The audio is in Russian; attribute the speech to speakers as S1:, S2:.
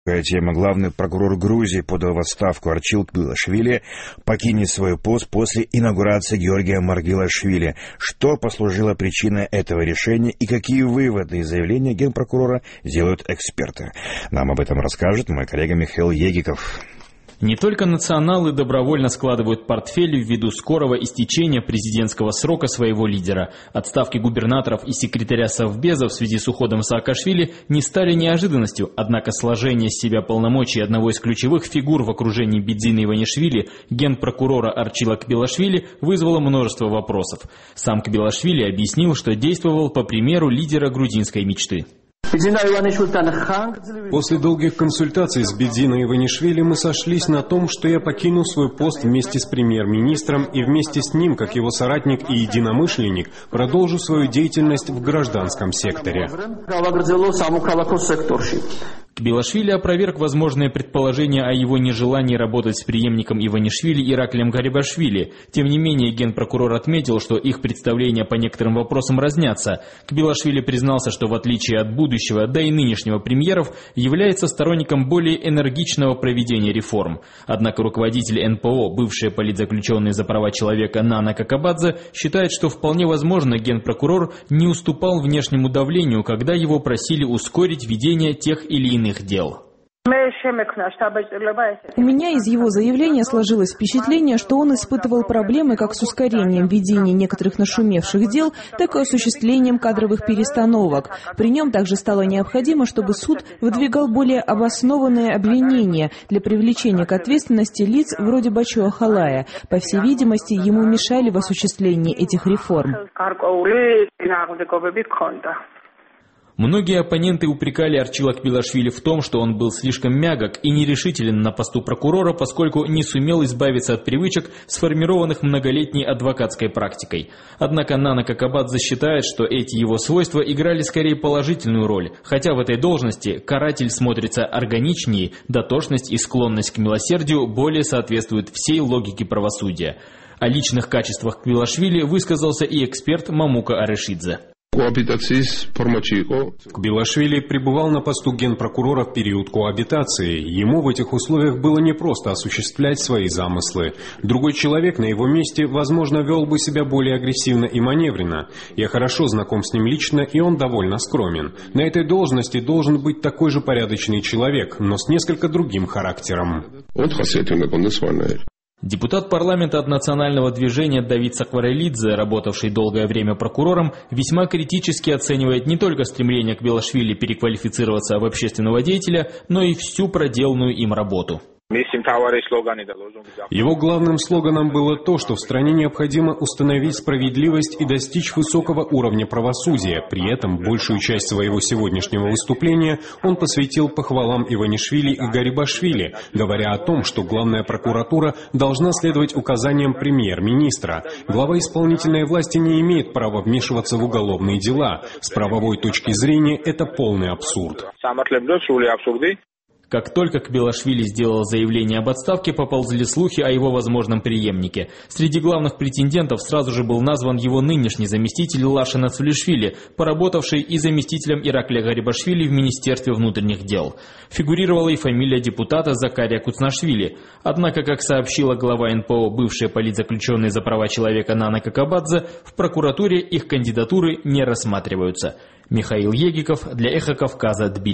S1: Тема. Главный прокурор Грузии подал в отставку. Арчил Кбилашвили покинет свой пост после инаугурации Георгия Маргвелашвили. Что послужило причиной этого решения и какие выводы из заявления генпрокурора делают эксперты? Нам об этом расскажет мой коллега Михаил Егиков.
S2: Не только националы добровольно складывают портфели ввиду скорого истечения президентского срока своего лидера. Отставки губернаторов и секретаря Совбеза в связи с уходом Саакашвили не стали неожиданностью, однако сложение с себя полномочий одного из ключевых фигур в окружении Бидзина Иванишвили, генпрокурора Арчила Кбилашвили, вызвало множество вопросов. Сам Кбилашвили объяснил, что действовал по примеру лидера грузинской мечты.
S3: После долгих консультаций с Бидзиной Иванишвили мы сошлись на том, что я покину свой пост вместе с премьер-министром и вместе с ним, как его соратник и единомышленник, продолжу свою деятельность в гражданском секторе.
S2: Кбилашвили опроверг возможные предположения о его нежелании работать с преемником Иванишвили Ираклием Гарибашвили. Тем не менее, генпрокурор отметил, что их представления по некоторым вопросам разнятся. Кбилашвили признался, что в отличие от будущего, да и нынешнего премьеров, является сторонником более энергичного проведения реформ. Однако руководитель НПО, бывший политзаключенный за права человека Нана Какабадзе, считает, что вполне возможно генпрокурор не уступал внешнему давлению, когда его просили ускорить ведение тех или иных дел.
S4: У меня из его заявления сложилось впечатление, что он испытывал проблемы как с ускорением ведения некоторых нашумевших дел, так и осуществлением кадровых перестановок. При нем также стало необходимо, чтобы суд выдвигал более обоснованные обвинения для привлечения к ответственности лиц вроде Бачуа Халая. По всей видимости, ему мешали в осуществлении этих реформ.
S2: Многие оппоненты упрекали Арчила Кбилашвили в том, что он был слишком мягок и нерешителен на посту прокурора, поскольку не сумел избавиться от привычек, сформированных многолетней адвокатской практикой. Однако Нана Какабадзе считает, что эти его свойства играли скорее положительную роль, хотя в этой должности каратель смотрится органичнее, дотошность и склонность к милосердию более соответствуют всей логике правосудия. О личных качествах Кбилашвили высказался и эксперт Мамука Арешидзе.
S3: Кбилашвили пребывал на посту генпрокурора в период коабитации. Ему в этих условиях было непросто осуществлять свои замыслы. Другой человек на его месте, возможно, вел бы себя более агрессивно и маневренно. Я хорошо знаком с ним лично, и он довольно скромен. На этой должности должен быть такой же порядочный человек, но с несколько другим характером.
S2: Депутат парламента от национального движения Давид Сакварелидзе, работавший долгое время прокурором, весьма критически оценивает не только стремление Кбилашвили переквалифицироваться в общественного деятеля, но и всю проделанную им работу.
S3: Его главным слоганом было то, что в стране необходимо установить справедливость и достичь высокого уровня правосудия. При этом большую часть своего сегодняшнего выступления он посвятил похвалам Иванишвили и Гарибашвили, говоря о том, что главная прокуратура должна следовать указаниям премьер-министра. Глава исполнительной власти не имеет права вмешиваться в уголовные дела. С правовой точки зрения это полный абсурд.
S2: Как только Кбилашвили сделал заявление об отставке, поползли слухи о его возможном преемнике. Среди главных претендентов сразу же был назван его нынешний заместитель Лаша Нацулишвили, поработавший и заместителем Ираклия Гарибашвили в Министерстве внутренних дел. Фигурировала и фамилия депутата Закария Куцнашвили. Однако, как сообщила глава НПО, бывшая политзаключенный за права человека Нана Какабадзе, в прокуратуре их кандидатуры не рассматриваются. Михаил Егиков для Эхо Кавказа, Тбилиси.